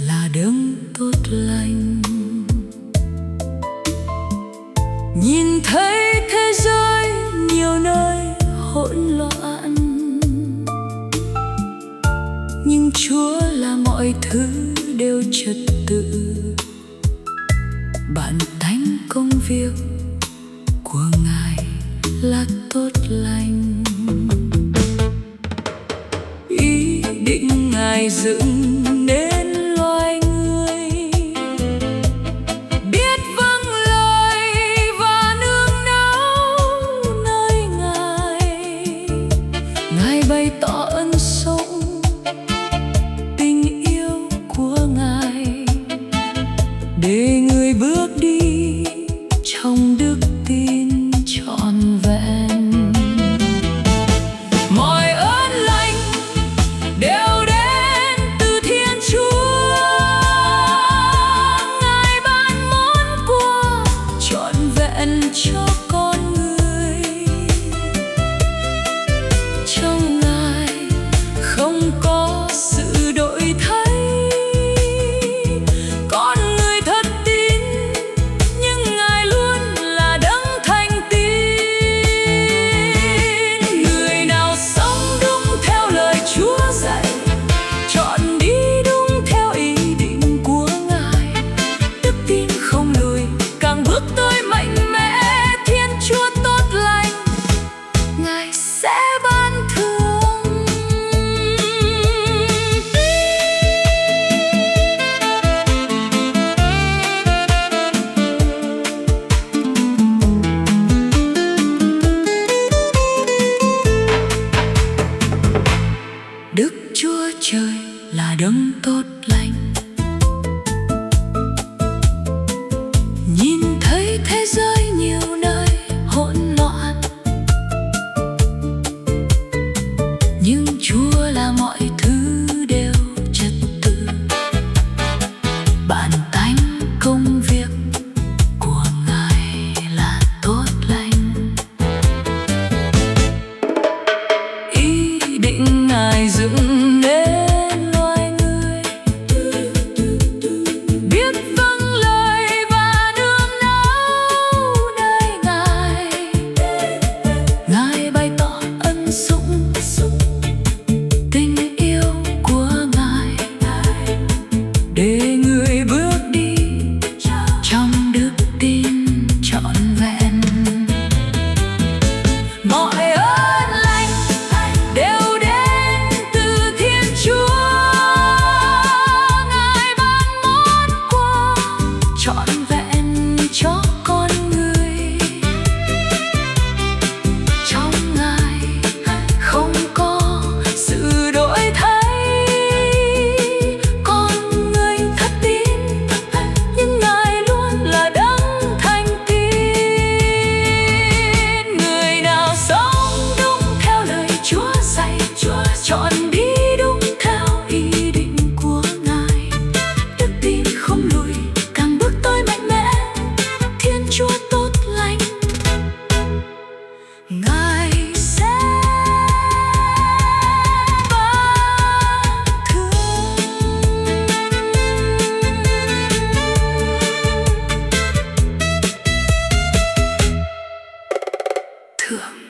là đấng tốt lành. Nhìn thấy thế giới nhiều nơi hỗn loạn, nhưng Chúa là mọi thứ đều trật tự. Bản tánh công việc của Ngài là tốt lành. Ý định Ngài dựng nên loài người biết vâng lời và nương náu nơi Ngài. Ngài bày tỏ ân sủng tình yêu của Ngài để người bước đi trong đức tin trọn vẹn. Mọi ơn lành đều đến từ Thiên Chúa. Ngài ban món quà trọn vẹn cho con người. Trong Ngài không có sự đổi thay. Con người thất tín, nhưng Ngài luôn là đấng thành tín. Người nào sống đúng theo lời Chúa dạy, chọn đi đúng theo ý định của Ngài, đức tin không lùi, càng bước tới mạnh mẽ. Thiên Chúa tốt lành, Ngài sẽ ban thưởng. Đức Chúa Trời là đấng tốt lành. Nhìn thấy thế giới nhiều nơi hỗn loạn, nhưng Chúa là mọi thứ đều trật tự. Bản tánh công việc của Ngài là tốt lành. Ý định Ngài dựng nên loài người biết vâng lời và nương náu nơi Ngài. Ngài bày tỏ ân sủng tình yêu của Ngài để người bước đi trong đức tin trọn vẹn. Mọi ơn lành đều đến từ Thiên Chúa. Ngài ban món quà trọn vẹn cho con người. Trong Ngài không có sự đổi thay. Con người thất tín, nhưng Ngài luôn là đấng thành tín. Người nào sống đúng theo lời Chúa dạy, chọn đi đúng theo ý định của Ngài, đức tin không lùi, càng bước tới mạnh mẽ. Thiên Chúa tốt lành, Ngài sẽ ban thưởng.